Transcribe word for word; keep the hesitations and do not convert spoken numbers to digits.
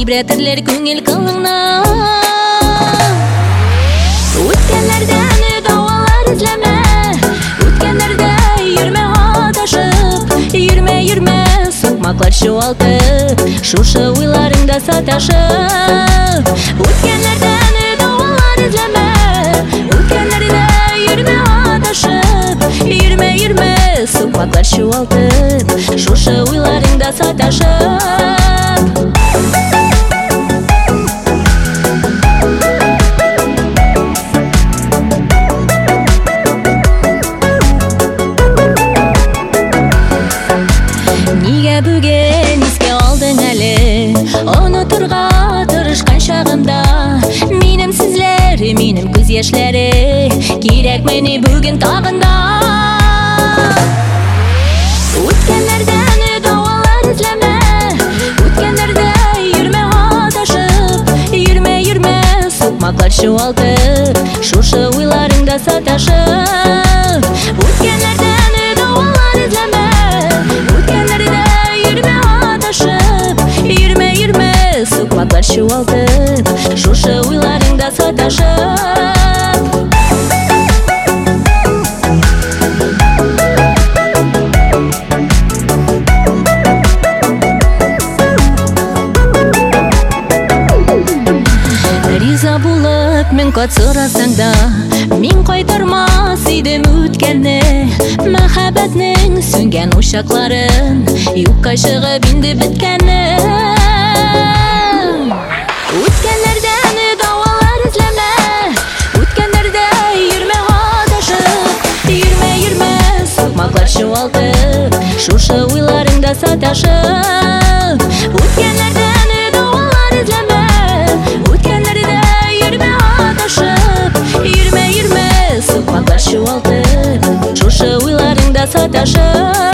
Вибраторлар көңіл қылыңнан. Өткенлерден дауалар ізлеме, өткенлерде йөрмә адашып, йөрмә, йөрмә, соқмақлар чуалтып, шушы уйларыңда саташып. Өткенлерден дауалар ізлеме, өткенлерде йөрмә адашып, йөрмә, йөрмә, соқмақлар чуалтып, шушы уйларыңда саташып. Бүген еске алдың әлі, ұнытырға тырышқан шағымда. Менің сізлер, менің көз яшьләре, керек мені бүгін тағында. Өткенлерден дауалар ізлеме, өткенлерде йөрмә адашып, йөрмә, йөрмә, соқмақлар чуалтып, шушы уйларыңда саташып. Өткенлерден дауалар ізлеме, өткенлерде йөрмә, йөрмә, соқмақлар чуалтып, шушы уйларыңда саташып. Риза булып мен кат сорасаң да, мин кайтармас идем үткәнне. Мәхәббәтнең сүнгән учакларын юкка чыгып инде биткәнне. Үткәннәрдән дауалар эзләмә, үткәннәрдә йөрмә адашып, йөрмә, йөрмә, соқмақлар чуалтып, шушы уйларыңда саташып. Үткәннәрдән дауалар эзләмә, үткәннәрдә йөрмә адашып, йөрмә, йөрмә, соқмақлар чуалтып, шушы уйларыңда саташып.